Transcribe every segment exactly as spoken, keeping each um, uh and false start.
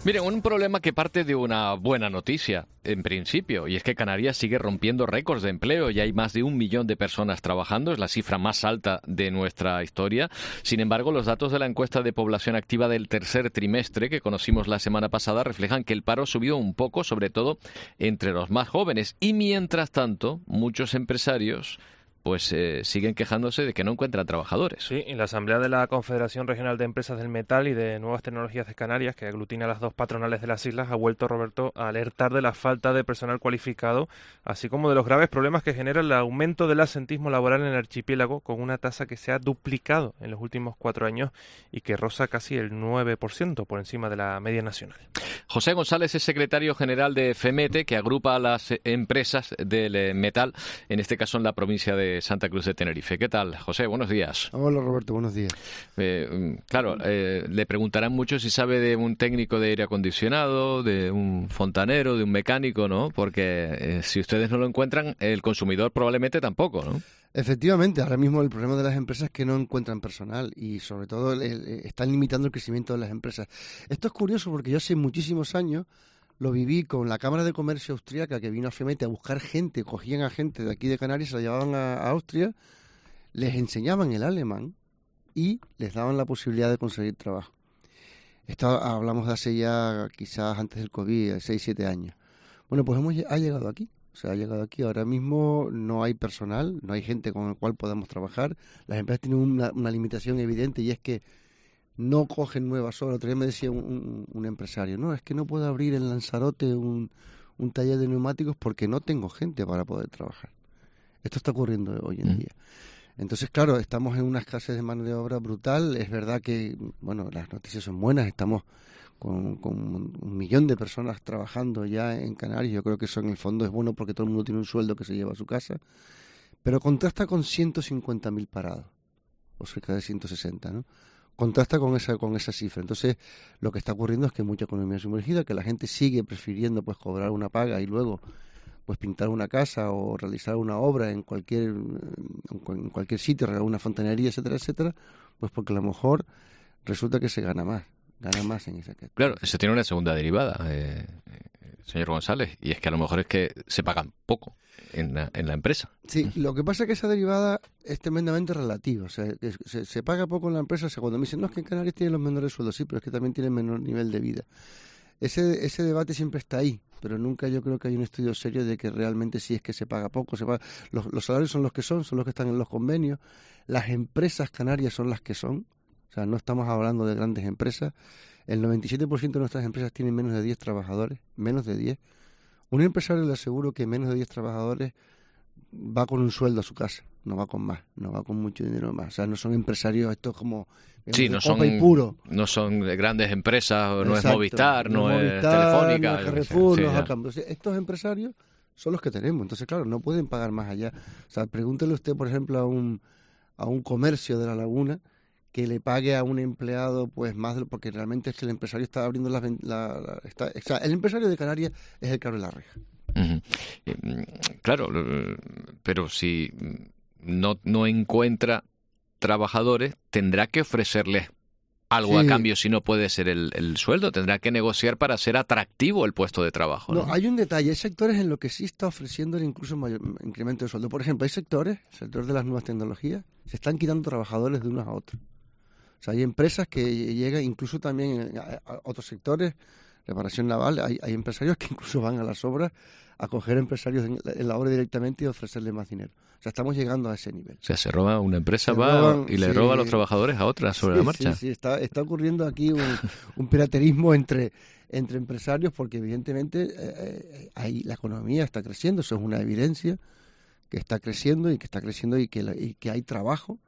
Miren, un problema que parte de una buena noticia, en principio, y es que Canarias sigue rompiendo récords de empleo. Ya hay más de un millón de personas trabajando, es la cifra más alta de nuestra historia. Sin embargo, los datos de la encuesta de población activa del tercer trimestre, que conocimos la semana pasada, reflejan que el paro subió un poco, sobre todo entre los más jóvenes. Y mientras tanto, muchos empresarios pues eh, siguen quejándose de que no encuentran trabajadores. Sí, en la Asamblea de la Confederación Regional de Empresas del Metal y de Nuevas Tecnologías de Canarias, que aglutina a las dos patronales de las islas, ha vuelto, Roberto, a alertar de la falta de personal cualificado, así como de los graves problemas que genera el aumento del asentismo laboral en el archipiélago, con una tasa que se ha duplicado en los últimos cuatro años y que roza casi el nueve por ciento por encima de la media nacional. José González es secretario general de FEMETE, que agrupa a las empresas del metal, en este caso en la provincia de Santa Cruz de Tenerife. ¿Qué tal, José? Buenos días. Hola, Roberto, buenos días. Eh, claro, eh, le preguntarán mucho si sabe de un técnico de aire acondicionado, de un fontanero, de un mecánico, ¿no? Porque eh, si ustedes no lo encuentran, el consumidor probablemente tampoco, ¿no? Efectivamente, ahora mismo el problema de las empresas es que no encuentran personal y sobre todo el, el, están limitando el crecimiento de las empresas. Esto es curioso porque yo hace muchísimos años lo viví con la Cámara de Comercio Austríaca, que vino a FEMETE a buscar gente, cogían a gente de aquí de Canarias, se la llevaban a, a Austria, les enseñaban el alemán y les daban la posibilidad de conseguir trabajo. Esto hablamos de hace ya quizás antes del COVID, seis, siete años. Bueno, pues hemos ha llegado aquí. O sea, ha llegado aquí. Ahora mismo no hay personal, no hay gente con el cual podamos trabajar. Las empresas tienen una, una limitación evidente y es que no cogen nuevas obras. Otro día me decía un, un, un empresario, no, es que no puedo abrir en Lanzarote un, un taller de neumáticos porque no tengo gente para poder trabajar. Esto está ocurriendo hoy en día. Entonces, claro, estamos en una escasez de mano de obra brutal. Es verdad que, bueno, las noticias son buenas. Estamos con, con un millón de personas trabajando ya en Canarias. Yo creo que eso en el fondo es bueno porque todo el mundo tiene un sueldo que se lleva a su casa. Pero contrasta con ciento cincuenta mil parados, o cerca de ciento sesenta, ¿no? Contrasta con esa con esa cifra. Entonces, lo que está ocurriendo es que hay mucha economía sumergida, que la gente sigue prefiriendo pues cobrar una paga y luego pues pintar una casa o realizar una obra en cualquier en cualquier sitio, regalar una fontanería, etcétera, etcétera, pues porque a lo mejor resulta que se gana más, gana más en esa casa. Claro, eso tiene una segunda derivada, eh, señor González, y es que a lo mejor es que se pagan poco en la, en la empresa. Sí, lo que pasa es que esa derivada es tremendamente relativa. O sea, se, se paga poco en la empresa. O sea, cuando me dicen, no, es que en Canarias tienen los menores sueldos, sí, pero es que también tienen menor nivel de vida. Ese, ese debate siempre está ahí, pero nunca yo creo que hay un estudio serio de que realmente sí es que se paga poco. Se paga, los, los salarios son los que son, son los que están en los convenios. Las empresas canarias son las que son. O sea, no estamos hablando de grandes empresas. El noventa y siete por ciento de nuestras empresas tienen menos de diez trabajadores, menos de diez. Un empresario le aseguro que menos de diez trabajadores va con un sueldo a su casa, no va con más, no va con mucho dinero más. O sea, no son empresarios estos como sí, no son, puro. no son grandes empresas, no Exacto. es Movistar, no, no es Movistar, Telefónica. No es Carrefour, sí, no es ya. Alcampo. Estos empresarios son los que tenemos. Entonces, claro, no pueden pagar más allá. O sea, pregúntele usted, por ejemplo, a un, a un comercio de La Laguna que le pague a un empleado pues más de lo, porque realmente es que el empresario está abriendo las la, la, está, o sea, el empresario de Canarias es el que abre la reja. Uh-huh. Claro, pero si no, no encuentra trabajadores, tendrá que ofrecerles algo sí. a cambio si no puede ser el, el sueldo, tendrá que negociar para ser atractivo el puesto de trabajo. No, no hay un detalle, hay sectores en los que sí está ofreciendo incluso mayor incremento de sueldo. Por ejemplo, hay sectores, el sector de las nuevas tecnologías, se están quitando trabajadores de unos a otros. O sea, hay empresas que llegan incluso también a, a otros sectores, reparación naval, hay, hay empresarios que incluso van a las obras a coger empresarios en, en la obra directamente y ofrecerles más dinero. O sea, estamos llegando a ese nivel. O sea, se roba una empresa se va roban, y le sí, roba a los trabajadores a otras sobre sí, la marcha. Sí, sí, está, está ocurriendo aquí un, un piraterismo entre, entre empresarios porque evidentemente eh, ahí la economía está creciendo, eso es una evidencia, que está creciendo y que está creciendo y que, la, y que hay trabajo.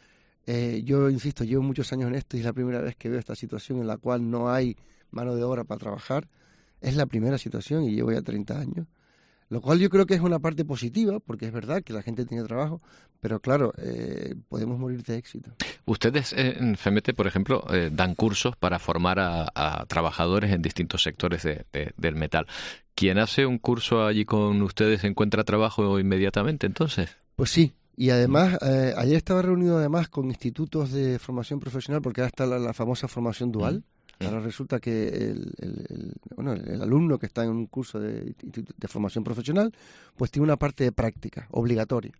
Eh, yo insisto, llevo muchos años en esto y es la primera vez que veo esta situación en la cual no hay mano de obra para trabajar. Es la primera situación y llevo ya treinta años. Lo cual yo creo que es una parte positiva, porque es verdad que la gente tiene trabajo, pero claro, eh, podemos morir de éxito. Ustedes eh, en FEMETE, por ejemplo, eh, dan cursos para formar a, a trabajadores en distintos sectores de, de, del metal. ¿Quién hace un curso allí con ustedes encuentra trabajo inmediatamente entonces? Pues sí. Y además, eh, ayer estaba reunido además con institutos de formación profesional, porque ahora está la, la famosa formación dual. Mm. Ahora resulta que el, el, bueno, el, el alumno que está en un curso de, de formación profesional, pues tiene una parte de práctica obligatoria.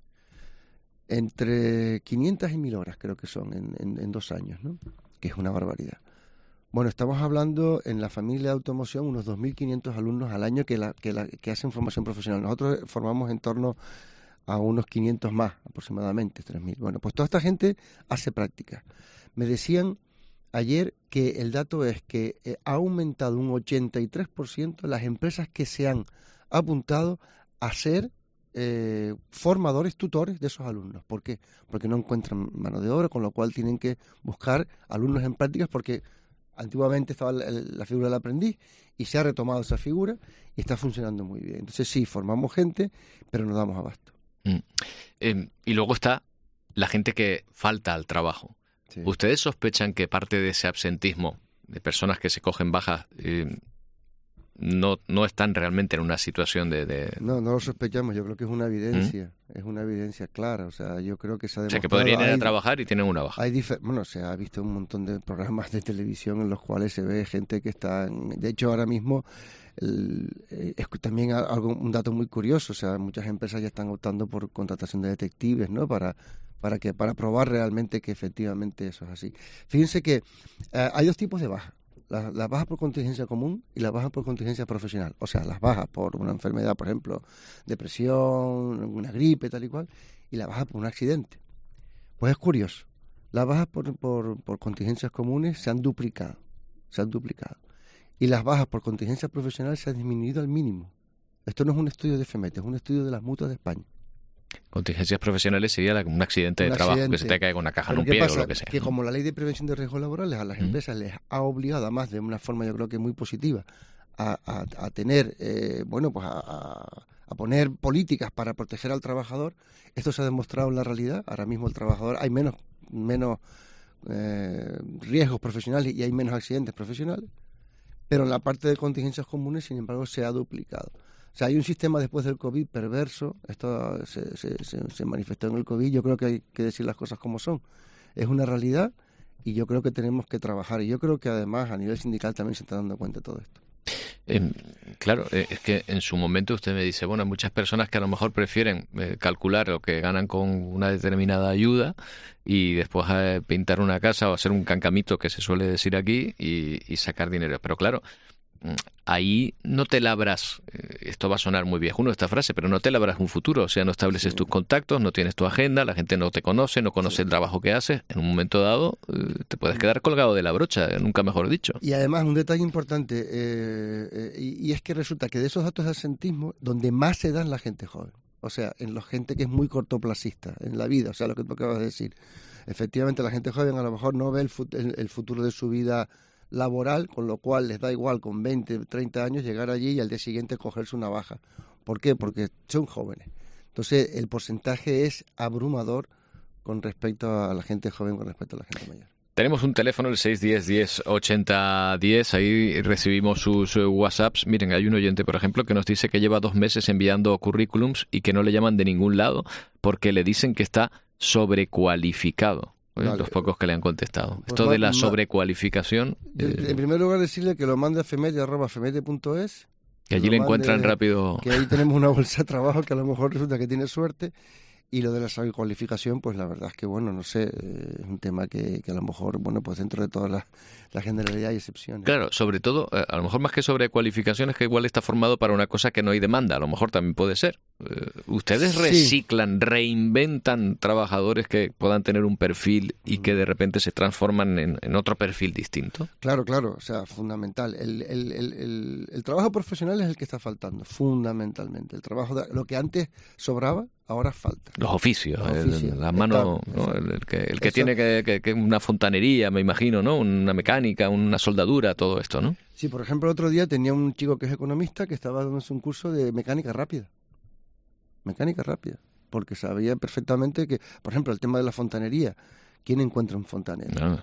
Entre quinientas y mil horas creo que son en, en, en dos años, ¿no? Que es una barbaridad. Bueno, estamos hablando en la familia de automoción unos dos mil quinientos alumnos al año que, la, que, la, que hacen formación profesional. Nosotros formamos en torno a unos quinientos más, aproximadamente, tres mil. Bueno, pues toda esta gente hace práctica. Me decían ayer que el dato es que eh, ha aumentado un ochenta y tres por ciento las empresas que se han apuntado a ser eh, formadores, tutores de esos alumnos. ¿Por qué? Porque no encuentran mano de obra, con lo cual tienen que buscar alumnos en prácticas porque antiguamente estaba la, la figura del aprendiz y se ha retomado esa figura y está funcionando muy bien. Entonces sí, formamos gente, pero no damos abasto. Mm. Eh, y luego está la gente que falta al trabajo. Sí. ¿Ustedes sospechan que parte de ese absentismo de personas que se cogen bajas eh, no, no están realmente en una situación de, de... No, no lo sospechamos. Yo creo que es una evidencia. ¿Mm? Es una evidencia clara. O sea, yo creo que se ha demostrado... O sea, que podrían ir hay, a trabajar y tienen una baja. Hay difer- bueno, se ha visto un montón de programas de televisión en los cuales se ve gente que está... En, de hecho, ahora mismo el, eh, es también algo, un dato muy curioso. O sea, muchas empresas ya están optando por contratación de detectives, ¿no? Para... ¿Para qué? Para probar realmente que efectivamente eso es así. Fíjense que eh, hay dos tipos de bajas. Las la bajas por contingencia común y las bajas por contingencia profesional. O sea, las bajas por una enfermedad, por ejemplo, depresión, una gripe, tal y cual, y la baja por un accidente. Pues es curioso. Las bajas por, por, por contingencias comunes se han duplicado. Se han duplicado. Y las bajas por contingencia profesional se han disminuido al mínimo. Esto no es un estudio de F M E T, es un estudio de las mutuas de España. Contingencias profesionales sería un accidente un de trabajo, accidente. que se te caiga con una caja en Pero un ¿qué pie pasa? o lo que sea. Que como la ley de prevención de riesgos laborales a las mm. empresas les ha obligado, además de una forma yo creo que muy positiva, a, a, a tener, eh, bueno, pues a, a, a poner políticas para proteger al trabajador, esto se ha demostrado en la realidad. Ahora mismo el trabajador, hay menos, menos eh, riesgos profesionales y hay menos accidentes profesionales, pero en la parte de contingencias comunes, sin embargo, se ha duplicado. O sea, hay un sistema después del COVID perverso. Esto se, se, se, se manifestó en el COVID. Yo creo que hay que decir las cosas como son. Es una realidad y yo creo que tenemos que trabajar. Y yo creo que además a nivel sindical también se está dando cuenta de todo esto. Eh, claro, eh, es que en su momento usted me dice, bueno, hay muchas personas que a lo mejor prefieren eh, calcular lo que ganan con una determinada ayuda y después eh, pintar una casa o hacer un cancamito, que se suele decir aquí, y, y sacar dinero. Pero claro, ahí no te labras, esto va a sonar muy viejuno esta frase, pero no te labras un futuro. O sea, no estableces sí. tus contactos, no tienes tu agenda, la gente no te conoce, no conoce sí. el trabajo que haces. En un momento dado te puedes quedar colgado de la brocha, nunca mejor dicho. Y además un detalle importante, eh, eh, y, y es que resulta que de esos datos de absentismo, donde más se dan la gente joven, o sea, en la gente que es muy cortoplacista en la vida, o sea, lo que tú acabas de decir. Efectivamente, la gente joven a lo mejor no ve el, fut- el, el futuro de su vida laboral, con lo cual les da igual con veinte, treinta años llegar allí y al día siguiente cogerse una baja. ¿Por qué? Porque son jóvenes. Entonces, el porcentaje es abrumador con respecto a la gente joven, con respecto a la gente mayor. Tenemos un teléfono, el seis uno cero, diez, ochenta, diez, ahí recibimos sus WhatsApps. Miren, hay un oyente, por ejemplo, que nos dice que lleva dos meses enviando currículums y que no le llaman de ningún lado porque le dicen que está sobrecualificado. Vale. Los pocos que le han contestado. Pues Esto ma, de la sobrecualificación... Yo, eh, en primer lugar, decirle que lo mande a femete arroba femete punto es. Que allí le encuentran rápido... Que ahí tenemos una bolsa de trabajo que a lo mejor resulta que tiene suerte. Y lo de la sobrecualificación, pues la verdad es que, bueno, no sé, eh, es un tema que, que a lo mejor, bueno, pues dentro de toda la, la generalidad hay excepciones. Claro, sobre todo, eh, a lo mejor más que sobrecualificación es que igual está formado para una cosa que no hay demanda, a lo mejor también puede ser. Eh, ¿Ustedes reciclan, sí. reinventan trabajadores que puedan tener un perfil y que de repente se transforman en, en otro perfil distinto? Claro, claro, o sea, fundamental. El, el, el, el, el trabajo profesional es el que está faltando, fundamentalmente. El trabajo, de, lo que antes sobraba, ahora falta. Los oficios, Los oficios. El, la mano, ¿no? el, el que, el que tiene que, que, que una fontanería, me imagino, ¿no? Una mecánica, una soldadura, todo esto, ¿no? Sí, por ejemplo, el otro día tenía un chico que es economista que estaba dándose un curso de mecánica rápida. Mecánica rápida. Porque sabía perfectamente que, por ejemplo, el tema de la fontanería. ¿Quién encuentra un fontanero? No.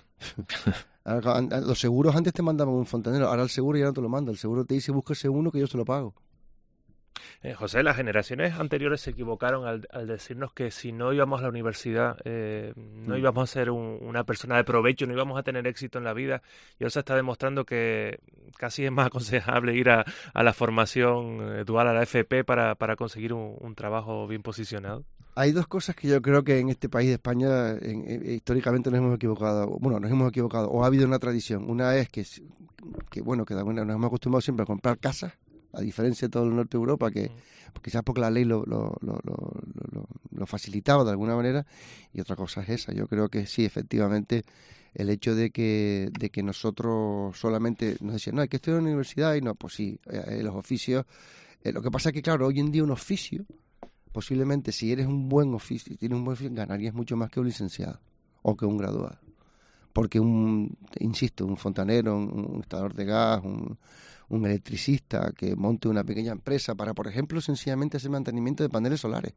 Los seguros antes te mandaban un fontanero, ahora el seguro ya no te lo manda. El seguro te dice, búsquese uno que yo se lo pago. Eh, José, las generaciones anteriores se equivocaron al, al decirnos que si no íbamos a la universidad eh, no Mm. íbamos a ser un- una persona de provecho, no íbamos a tener éxito en la vida. Y ahora se está demostrando que casi es más aconsejable ir a, a la formación eh, dual, a la F P, para, para conseguir un, un trabajo bien posicionado. Hay dos cosas que yo creo que en este país de España en- en- históricamente nos hemos equivocado. Bueno, nos hemos equivocado. O ha habido una tradición. Una es que, s- que bueno, que de alguna manera nos hemos acostumbrado siempre a comprar casas, a diferencia de todo el norte de Europa, que pues quizás porque la ley lo, lo, lo, lo, lo- lo facilitaba de alguna manera. Y otra cosa es esa. Yo creo que sí, efectivamente, el hecho de que, de que nosotros solamente nos decían, no, hay que estudiar en la universidad, y no, pues sí, eh, eh, los oficios. Eh, lo que pasa es que, claro, hoy en día un oficio, posiblemente si eres un buen oficio, tienes un buen oficio, ganarías mucho más que un licenciado o que un graduado. Porque un, insisto, un fontanero, un, un instalador de gas, un, un electricista que monte una pequeña empresa para, por ejemplo, sencillamente hacer mantenimiento de paneles solares,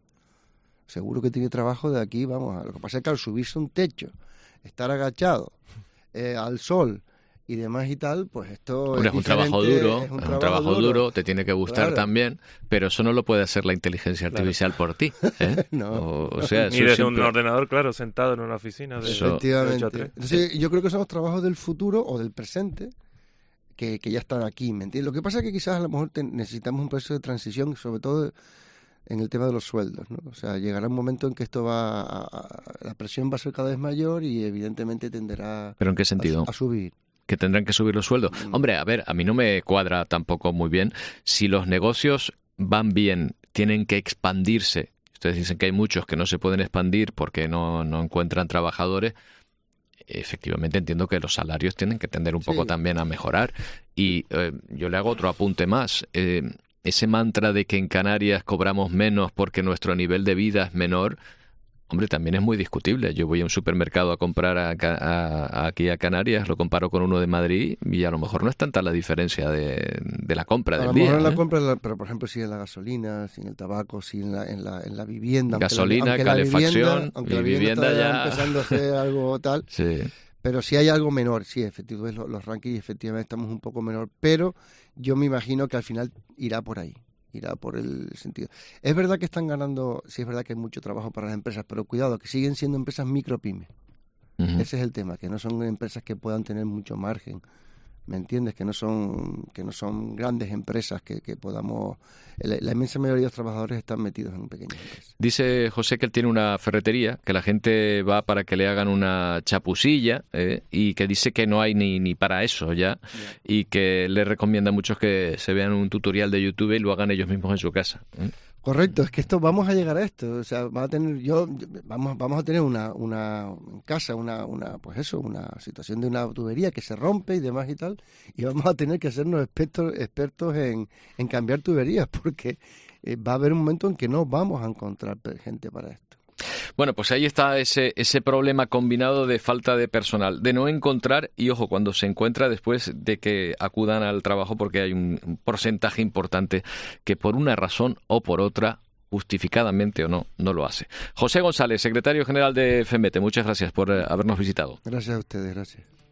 seguro que tiene trabajo de aquí, vamos, a, lo que pasa es que al subirse a un techo, estar agachado eh, al sol y demás y tal, pues esto Hombre, es, es un trabajo diferente, duro, es es un un trabajo, trabajo duro. duro, te tiene que gustar Claro. también, pero eso no lo puede hacer la inteligencia artificial por ti, ¿eh? No. o, o sea, Ni eso desde siempre- un ordenador, claro, sentado en una oficina. De, Eso- de ocho a Efectivamente. tres. Entonces, yo creo que son los trabajos del futuro o del presente que, que ya están aquí, ¿me entiendes? Lo que pasa es que quizás a lo mejor te- necesitamos un proceso de transición, sobre todo en el tema de los sueldos, ¿no? O sea, llegará un momento en que esto va a, a- la presión va a ser cada vez mayor y evidentemente tenderá ¿Pero en qué a, sentido? a subir. Que tendrán que subir los sueldos. Mm. Hombre, a ver, a mí no me cuadra tampoco muy bien. Si los negocios van bien, tienen que expandirse. Ustedes dicen que hay muchos que no se pueden expandir porque no, no encuentran trabajadores. Efectivamente entiendo que los salarios tienen que tender un poco Sí. también a mejorar. Y eh, yo le hago otro apunte más. Eh, ese mantra de que en Canarias cobramos menos porque nuestro nivel de vida es menor, hombre, también es muy discutible. Yo voy a un supermercado a comprar a, Ca- a- a- aquí a Canarias, lo comparo con uno de Madrid y a lo mejor no es tanta la diferencia de, de la compra A del lo día. mejor en la ¿eh? compra, la- pero por ejemplo, sí en la gasolina, sí en el tabaco, sí en la, en la, en la vivienda. aunque la- Gasolina, aunque la calefacción, vivienda- aunque la y vivienda, vivienda está ya- empezando a hacer algo tal. Sí. Pero si hay algo menor, sí, efectivamente, los, los rankings efectivamente estamos un poco menor, pero yo me imagino que al final irá por ahí, irá por el sentido. Es verdad que están ganando, sí es verdad que hay mucho trabajo para las empresas, pero cuidado, que siguen siendo empresas micropymes. Ujú. Ese es el tema, que no son empresas que puedan tener mucho margen. ¿Me entiendes? Que no son que no son grandes empresas que, que podamos... La, la inmensa mayoría de los trabajadores están metidos en pequeñas empresas. Dice José que él tiene una ferretería, que la gente va para que le hagan una chapusilla ¿eh? y que dice que no hay ni, ni para eso ya y que le recomienda a muchos que se vean un tutorial de YouTube y lo hagan ellos mismos en su casa. ¿eh? Correcto, es que esto vamos a llegar a esto, o sea, va a tener yo vamos vamos a tener una una en casa una una pues eso, una situación de una tubería que se rompe y demás y tal, y vamos a tener que hacernos expertos expertos en, en cambiar tuberías porque eh, va a haber un momento en que no vamos a encontrar pe- gente para esto. Bueno, pues ahí está ese, ese problema combinado de falta de personal, de no encontrar, y ojo, cuando se encuentra después de que acudan al trabajo, porque hay un, un porcentaje importante que por una razón o por otra, justificadamente o no, no lo hace. José González, secretario general de FEMETE, muchas gracias por eh, habernos visitado. Gracias a ustedes, gracias.